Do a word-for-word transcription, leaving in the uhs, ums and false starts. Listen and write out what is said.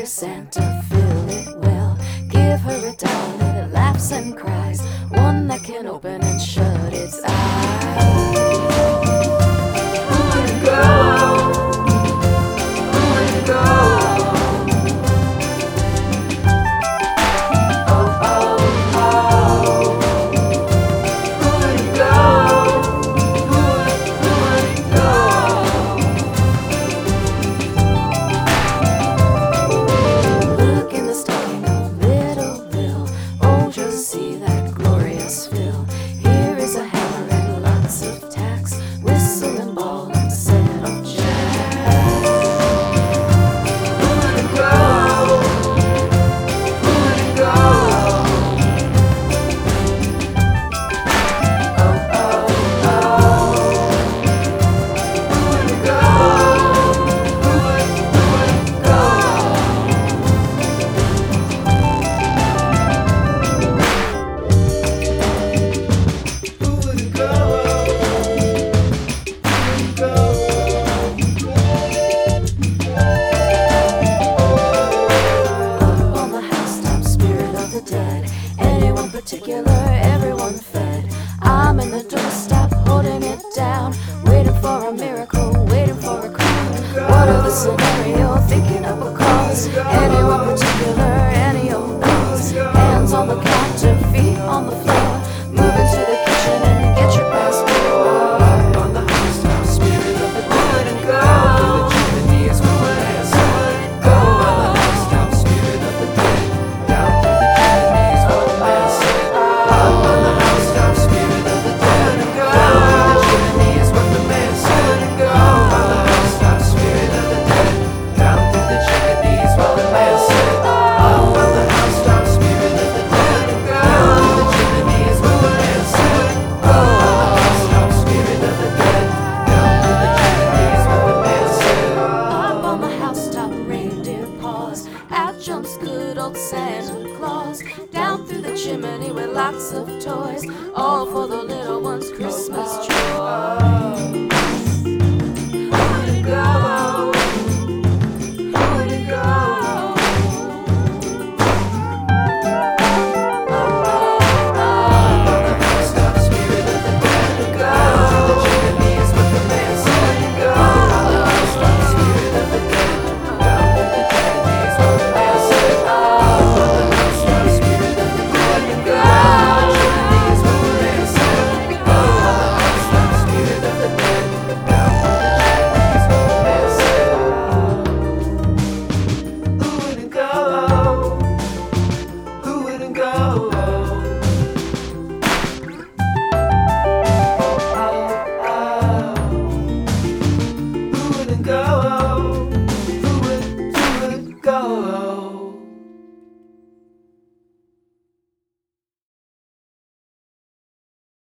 dear Santa, fill it well. Give her a doll that laughs and cries, one that can open and shut its eyes. Who would it go? Who would it go? Oh, oh, oh. Who would it go? Who would, who would it go? Look in the stocking of little Bill. Oh, just see that glorious fill. Here is a hammer and lots of tacks, whistle and ball and set of jacks. Who would it go? Who would it go? Oh, oh, oh. Who would it go? Who would, who would it go? Who would it go? Up on the housetop, spirit of the dead. Anyone particular, everyone fed. I'm in the doorstep, holding it down, waiting for a miracle, waiting for a crown. What are the scenario? Thinking up a cause. Anyone particular, any old cause. Hands on the counter, feet on the floor. Move into the kitchen and get your passport. Up on the housetop, spirit of the dead. Who would it go? The chimney is who would it go? On the housetop, spirit of the dead. Down through the chimney is what the man said. Up on the housetop, spirit of the dead. Down through the chimney is what the man said. Up on the housetop, spirit of the dead. Down through the chimney is what the man said. Up on the housetop, spirit of the dead. Down through the chimney is what the man said. Up on the housetop, spirit of the dead. Down through the chimney is what the man said. Up on the housetop, reindeer paws. Out jumps good old Santa Claus. Down through the chimney with lots of toys, all for the little one's Christmas joy.